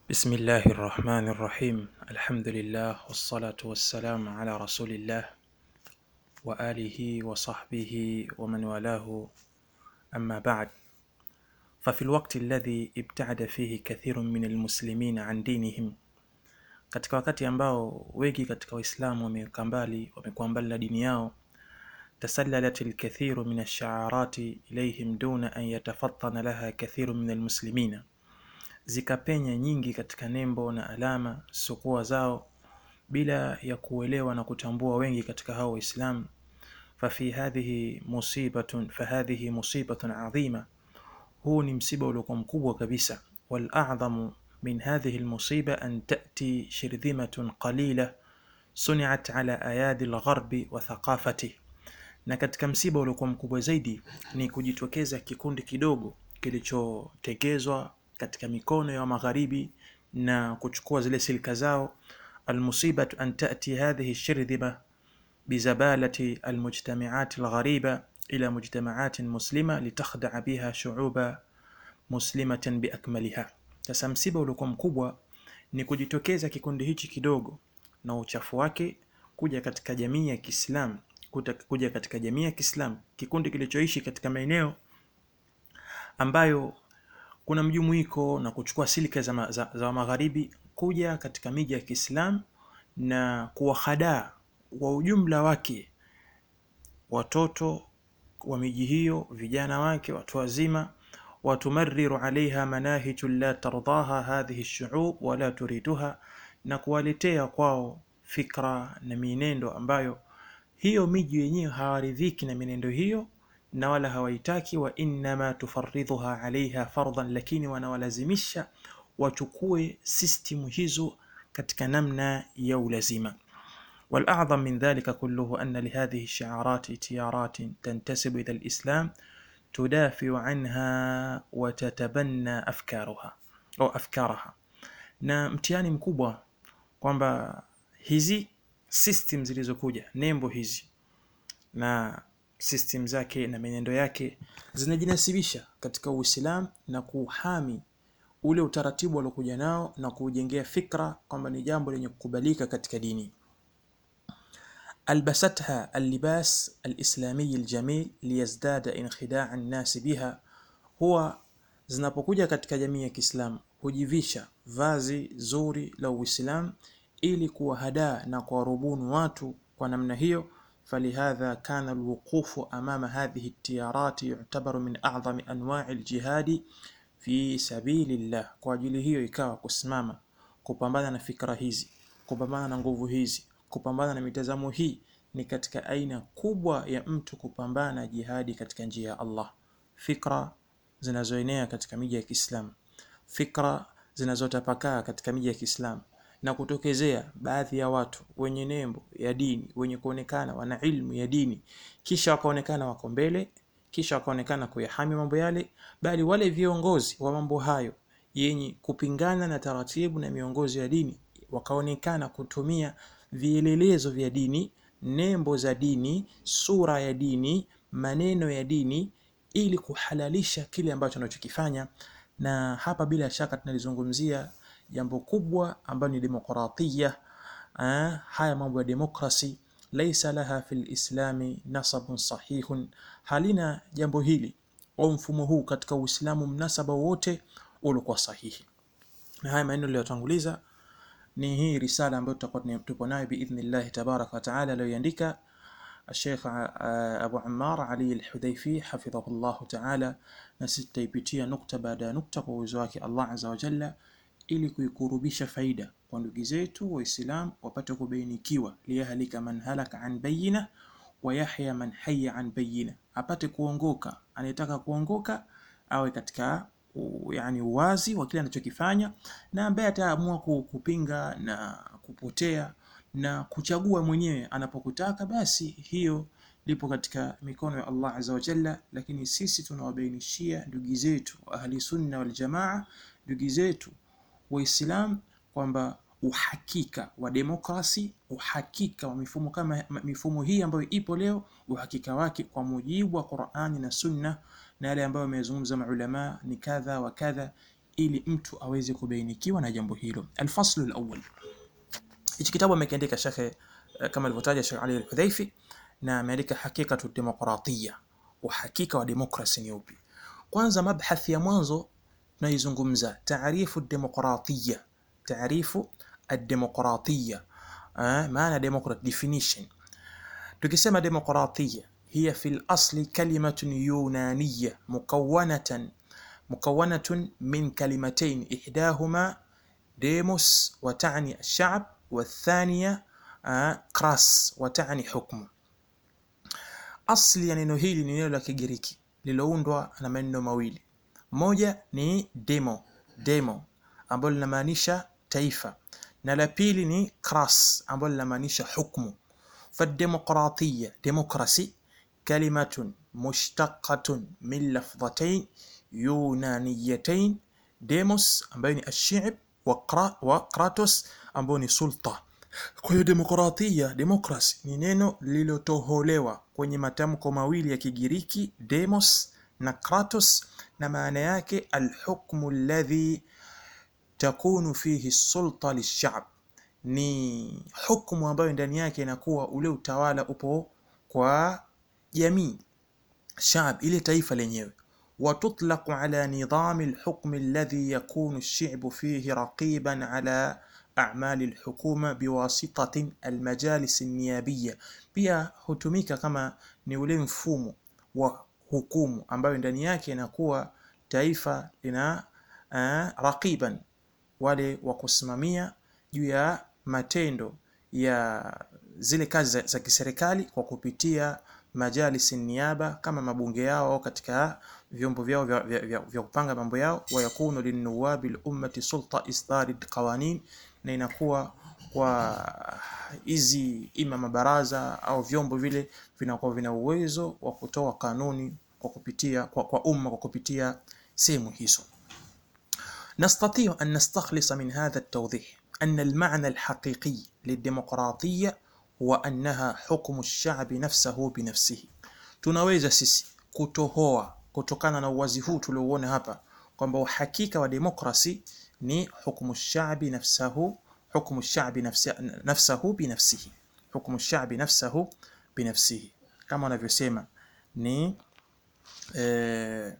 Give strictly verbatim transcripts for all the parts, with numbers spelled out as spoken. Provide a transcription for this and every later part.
بسم الله الرحمن الرحيم. الحمد لله والصلاة والسلام على رسول الله وآله وصحبه ومن والاه، أما بعد. ففي الوقت الذي ابتعد فيه كثير من المسلمين عن دينهم، katika wakati ambao wengi katika waislamu wamekaa mbali wamekuwa mbali na dini yao, tasallalat alkathiru min ash-sha'arati ilayhim duna an yatafattana laha kathiru min almuslimina, zikapenya nyingi katika nembo na alama sokua zao bila ya kuelewa na kutambua wengi katika hao waislamu. Fafi hadhihi musibatun fahadhihi musibatun adhima, huu ni msiba uliokuwa mkubwa kabisa. Wal a'dhamu min hadhihi almusiba an ta'ti shirdhimatun qalila suni'at ala ayadi algharbi wa thaqafati, na katika msiba uliokuwa mkubwa zaidi ni kujitokeza kikundi kidogo kilichotegezwa katika mikono ya magharibi na kuchukua zile silka zao. Almusibatu an ta'ti hadhihi ash-shirdhima bizabalati almujtami'at alghariba ila mujtama'at muslima litakhda'a biha shu'uba muslimatan biakmaliha. Sasa msiba uliokuwa mkubwa ni kujitokeza kikundi hichi kidogo na uchafu wake kuja katika jamii ya Kiislamu, kuja katika jamii ya Kiislamu, kikundi kilichoishi katika maeneo ambayo kuna mjumuiko na kuchukua silika za, ma, za, za magharibi kuja katika miji ya Kiislamu na kuwahadaa wa ujumla wake watoto wa miji hiyo, vijana wake, watu wazima. Watumarriru alaiha manahiju la tardaha hadhihi ash-shu'ub wa la turiduha, na kuwaletea kwao fikra na mienendo ambayo hiyo miji yenyewe hawaridhiki na mienendo hiyo na wala hawaitaki. Wa inma tufarridhuha alaiha fardan, lakini wanawalazimisha wachukue system hizo katika namna ya ulazima. Wal a'dham min dhalika kulluhu anna li hadhihi shi'arati tiyaratin tantasibu ila al-islam tudafi'u anha wa tatabanna afkaruha au afkaraha. Na mtihani mkubwa kwamba hizi system zilizokuja, nembo hizi na system zake na menendo yake zinajinasibisha katika Uislamu na kuhami ule utaratibu waliokuja nao na kujengea fikra kwamba ni jambo lenye kukubalika katika dini. Albasatha allibas alislami aljamil liyazdada inkhida' an-nas biha, huwa zinapokuja katika jamii ya Kiislamu hujivisha vazi zuri la Uislamu ili kuwahadaa na kuwarubuni watu kwa namna hiyo. فلهذا كان الوقوف أمام هذه التيارات يعتبر من أعظم أنواع الجهاد في سبيل الله. kwa ajili hiyo ikawa kusimama kupambana na fikra hizi, kupambana na nguvu hizi, kupambana na mitazamo hii ni katika aina kubwa ya mtu kupambana jihadi katika njia ya Allah. Fikra zinazoenea katika miji ya Kiislamu, fikra zinazotapakaa katika miji ya Kiislamu na kutokezea baadhi ya watu wenye nembo ya dini, wenye kuonekana wana ilmu ya dini, kisha wakaonekana wako mbele, kisha wakaonekana kuyahami mambo yale, bali wale viongozi wa mambo hayo yenye kupingana na taratibu na miongozo ya dini wakaonekana kutumia vielelezo vya dini, nembo za dini, sura ya dini, maneno ya dini ili kuhalalisha kile ambacho wanachokifanya. Na hapa bila shaka tunalizungumzia jambo kubwa ambalo ni demokratia. Ah, haya mambo ya demokrasi laysa laha fil islami nasabun sahihun, halina jambo hili au mfumo huu katika Uislamu mnasaba wote uliokuwa sahihi. Na haya maneno niliyotanguliza ni hii risala ambayo tutakuwa tupo nayo biidhnillah tabaraka wa taala aliyoandika Sheikh Abu Ammar Ali al-Hudhaifi hafidhahullah taala, na sitaipitia nukta baada ya nukta kwa uwezo wake Allah azza wa jalla ili kuikurubisha faida kwa ndugu zetu Waislamu wapate kubainikiwa, liyahlika man halaka an bayina wa yahya man hayya an bayina, apate kuongoka anayetaka kuongoka awe katika u, yani uwazi wa kile anachokifanya, na ambaye ataamua kupinga na kupotea na kuchagua mwenyewe anapokutaka, basi hiyo lipo katika mikono ya Allah azza wa jalla. Lakini sisi tunawabainishia ndugu zetu ahli sunna wal jamaa, ndugu zetu Waislamu kwamba uhakika wa demokrasi, uhakika wa mifumo kama mifumo hii ambayo ipo leo, uhakika wake kwa mujibu wa Qur'ani na Sunna na yale ambayo wamezungumza maulama ni kadha wa kadha, ili mtu aweze kubainikiwa na jambo hilo. Al-faslu al-awwal. Hichi kitabu amekiandika Sheikh kama alivyotaja Sheikh Ali Al-Hudhaifi, na ameandika hakikatu demokratia, uhakika wa demokrasi ni upi. Kwanza mabhathi ya mwanzo tunaizungumza taarifu demokratia, taarifu ad-demokratia, maana demokrat definition. Tukisema demokratia hiya fil asli kalimatun yunaniyya mukawwanatan mukawwanatun min kalimatayn ihdahuma demos wa ta'ni ash-sha'b والثانية كراس وتعني حكم. Asli ya neno hili ni neno la Kigiriki lililoundwa na maneno mawili. Moja ni demo, demo ambalo linamaanisha taifa, na la pili ni kras ambalo linamaanisha hukumu. Fademokratia, demokrasi, kalimatun mushtaqatun min lafdhatayn yunaniyatayn, demos ambayo ni ash-shi'b wa kratos ambayo ni sulta. Kwa hiyo demokratia, demokrasi ni neno lililotoholewa kwenye matamko mawili ya Kigiriki, demos na kratos, na maana yake alhukmu alladhi takunu fihi sulta lish'ab, ni hukumu ambayo ndani yake inakuwa ule utawala upo kwa jamii, shab, ile taifa lenyewe. وتطلق على نظام الحكم الذي يكون الشعب فيه رقيبا على أعمال الحكومة بواسطة المجالس النيابية. pia hutumika kama ni ule mfumo wa hukumu ambayo ndani yake inakuwa taifa lina uh, raqiban, wale wa kusimamia juu ya matendo ya zile kazi za, za kiserikali kwa kupitia majalisi niaba, kama mabunge yao katika vyombo vyao vya, vya, vya, vya kupanga mambo yao. Wa yakunu linuwabi lummati sulta isdari qawanin, na inakuwa kwa hizi ima mabaraza au vyombo vile vinakuwa vina uwezo wa kutoa kanuni kwa kupitia kwa, kwa umma kwa kupitia sehemu hizo. نستطيع أن نستخلص من هذا التوضيح أن المعنى الحقيقي للديمقراطية هو أنها حكم الشعب نفسه بنفسه. tunaweza sisi kutohoa kutokana na uwazi huu tuliouona hapa kwamba uhakika wa demokrasi ni hukumu shabi nafsahu, hukumu shabi nafsahu binafsihi, hukumu shabi nafsahu binafsihi, kama wanavyosema ni eh,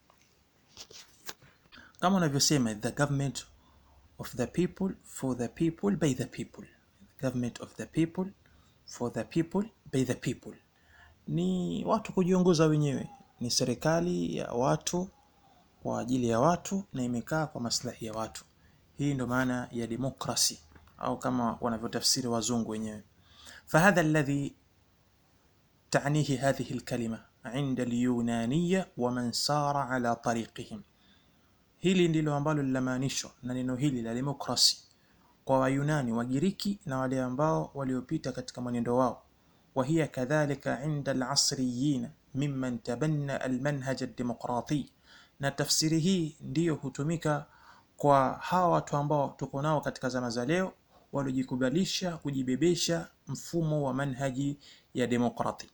kama wanavyosema the government of the people for the people by the people, government of the people for the people by the people. Ni watu kujiongoza wenyewe, ni serikali ya watu kwa ajili ya watu na imekaa kwa maslahi ya watu. Hii ndo maana ya demokrasi, au kama wanavyotafsiri wazungu wenyewe. فهذا الذي تعنيه هذه الكلمة عند اليونانية ومن سار على طريقهم. Hili ndilo ambalo linamaanishwa na neno hili la demokrasi kwa Wayunani, Wagiriki na wale ambao waliopita katika mwenendo wao. وهي كذلك عند العصريين ممن تبنى المنهج الديمقراطي. na tafsiri hii ndiyo hutumika kwa hawa watu ambao tuko nao katika zama za leo waliojikubalisha kujibebesha mfumo wa manhaji ya demokrati.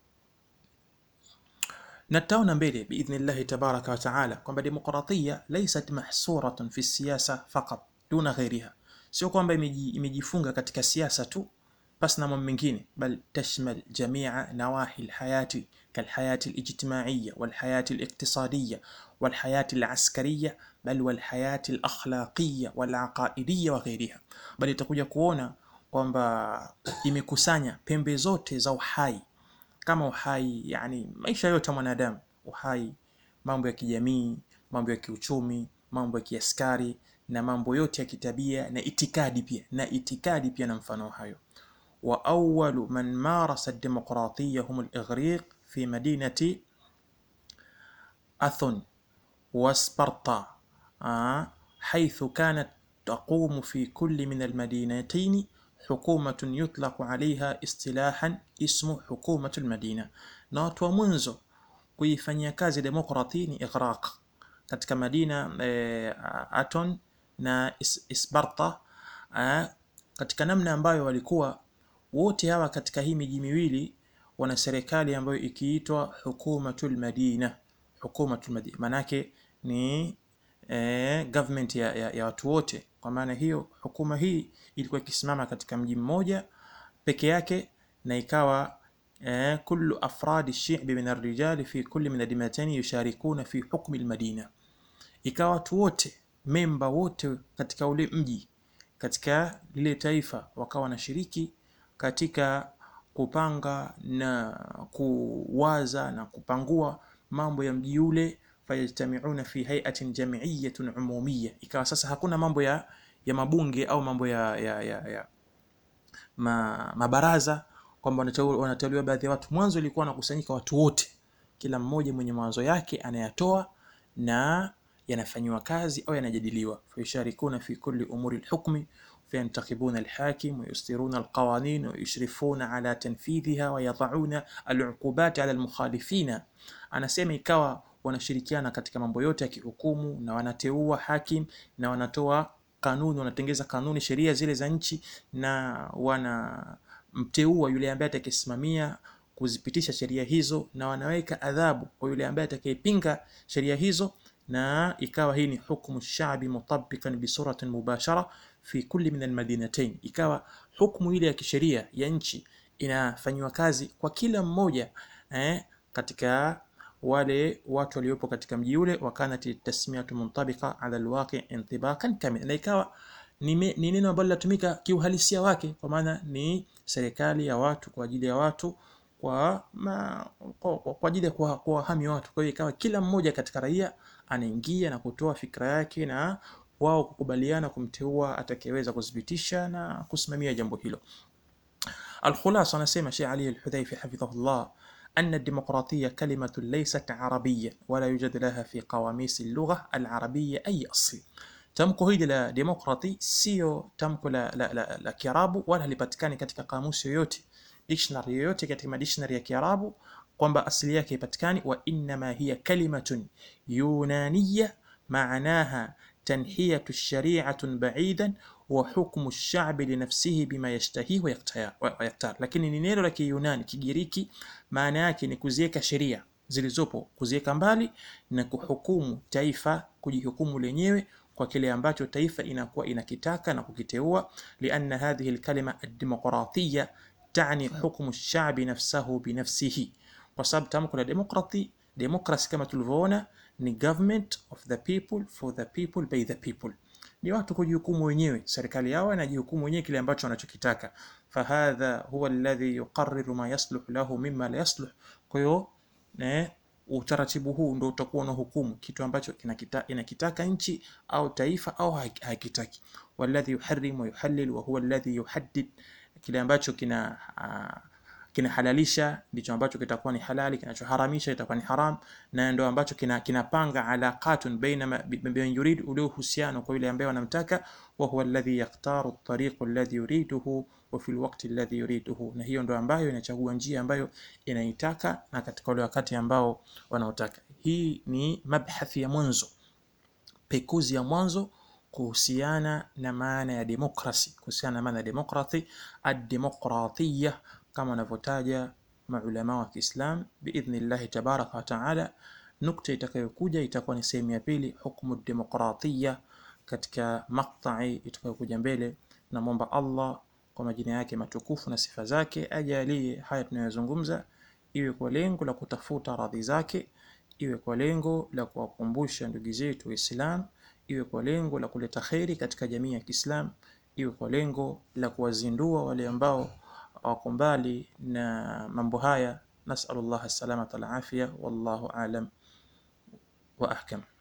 نتاونا mbele باذن الله تبارك وتعالى kwamba demokratia laysat mahsuratan fi siyasa faqat duna ghayriha, sio kwamba imejifunga katika siasa tu basi na mambo mengine, bal tashmal jamia nawahi alhayati kalhayati alijtimaiya walhayati aliqtisadiyya walhayati alaskariya bal walhayati alakhlaqiyya walaqaidiyya wa ghayriha. Bali itakuja kuona kwamba imekusanya pembe zote za uhai, kama uhai yani maisha yote ya mwanadamu, uhai, mambo ya kijamii, mambo ya kiuchumi, mambo ya kiaskari na mambo yote ya kitabia na itikadi pia na itikadi pia na mfano hayo. wa awwalu man marasa ad-demokratiyya hum al-Ighriq fi madinati Athon wa Sparta, حيث كانت تقوم في كل من المدينتين حكومة يطلق عليها اصطلاحا اسمه حكومة المدينة. na watu wa mwanzo kuifanyia kazi demokrati ni Ighraq katika Madina e, Aton na Sparta, katika namna ambayo walikuwa wote hawa katika hii miji miwili wana serikali ambayo ikiitwa Hukumatul Madina. Hukumatul Madina manake ni eh, government ya, ya, ya watu wote. Kwa maana hiyo hukuma hii ilikuwa ikisimama katika mji mmoja peke yake, na ikawa eh, kullu afradi shi'bi min ar-rijali fi kulli min ad-dimatayn yusharikuna fi hukmi al-madina, ikawa watu wote memba wote katika ule mji, katika lile taifa, wakawa wanashiriki katika kupanga na kuwaza na kupangua mambo ya mji ule. Fayajtami'una fi hay'atin jam'iyyatun umumiyya, ikawa sasa hakuna mambo ya ya mabunge au mambo ya ya, ya, ya ma, mabaraza kwamba wanateuliwa baadhi ya watu. Mwanzo ilikuwa wanakusanyika watu wote, kila mmoja mwenye mawazo yake anayatoa na yanafanywa kazi au yanajadiliwa. Fayasharikuna fi kulli umuri al-hukmi fayantakhibuna al-hakim wa yustiruna al-qawanin wa yushrifuna ala tanfidhiha wa yad'una al-uqubat ala al-mukhalifina. Anasema ikawa wanashirikiana katika mambo yote ya kihukumu, na wanateua hakim, na wanatoa kanuni, wanatengeza kanuni, sheria zile za nchi, na wanamteua yule ambaye atakayesimamia kuzipitisha sheria hizo, na wanaweka adhabu kwa yule ambaye atakayepinga sheria hizo. Na ikawa hii ni hukumu shabi mutabbikan bi suratin mubashara fi kulli min almadinatayn, ikawa hukumu ile ya kisheria ya nchi inafanywa kazi kwa kila mmoja eh, katika wale watu waliopo katika mji ule. Wakanat tasmiyatu muntabiqa ala alwaqi' intibaqan kamil, na ikawa ni neno ambalo latumika kiuhalisia wake, kwa maana ni serikali ya watu kwa ajili ya watu, kwa ma, kwa, kwa ajili ya kuwahami watu. Kwa hiyo ikawa kila mmoja katika raia anaingia na kutoa fikra yake, na wao kukubaliana kumteua atakayeweza kudhibitisha na kusimamia jambo hilo. Al-khulasa, anasema Sheikh Ali Al-Hudhaifi hafidhahullah, أن الديمقراطية كلمة ليست عربية ولا يوجد لها في قواميس اللغة العربية أي أصل. Tamko hili la demokrati sio tamko la, la, la, la Kiarabu, wala halipatikani katika kamusi yoyote, dictionary yoyote katika dictionary ya Kiarabu kwamba asili yake ipatikani. Wa inma hiya kalimatun yunaniyya ma'naha tanhiyatu shari'atun ba'idan wa hukmu ash-sha'bi li nafsihi bima yashtahi wa yaktar. Lakini ni neno la Kiyunani, Kigiriki, maana yake ni kuziweka sheria zilizopo, kuziweka mbali, na kuhukumu taifa, kujihukumu lenyewe kwa kile ambacho taifa inakuwa inakitaka na kukiteua. Lianna hadhihi alkalima ad-demokratiyya tani hukmu ash-sha'bi nafsahu binafsihi, kwa sababu tamko la demokrati, democracy kama tulivyoona ni government of the people for the people by the people, ni watu kujihukumu wenyewe, serikali yao inajihukumu wenyewe kile ambacho wanachokitaka. Fahadha huwa alladhi yuqarriru ma yasluh lahu mimma la yasluh. Kwa hiyo eh, utaratibu huu ndio utakuwa na hukumu kitu ambacho inakitaka nchi au taifa au hakitaki. Walladhi yuharrim wa yuhallil wa huwa alladhi yuhaddid, kile ambacho kina uh, kinahalalisha ndicho ambacho kitakuwa ni halali, kinachoharamisha itakuwa ni haram, na ndio ambacho kina kinapanga alaqatun baina man yurid, ule uhusiano kwa yule ambaye wanamtaka. Wa huwa alladhi yaqtaru at-tariq alladhi yuriduhu wa fi al-waqt alladhi yuriduhu, na hiyo ndio ambayo inachagua njia ambayo inaitaka na katika ule wakati ambao wanaotaka. Hii ni mabhathi ya mwanzo, pekuzi ya mwanzo kuhusiana na maana ya demokrasi, kuhusiana na maana ya demokrati, ad-demokratiyya kama wanavyotaja maulama wa Kiislam biidhnillah tabaraka wa taala. Nukta itakayokuja itakuwa ni sehemu ya pili, hukumu demokratiyya, katika maqta'i itakayokuja mbele. Na muomba Allah kwa majina yake matukufu na sifa zake ajalie haya tunayozungumza iwe kwa lengo la kutafuta radhi zake, iwe kwa lengo la kuwakumbusha ndugu zetu Waislamu, iwe kwa lengo la kuleta khairi katika jamii ya Kiislam, iwe kwa lengo la kuwazindua wale ambao wako mbali na mambo haya. Nasallallahu as-salamata wal afia, wallahu a'lam wa ahkam.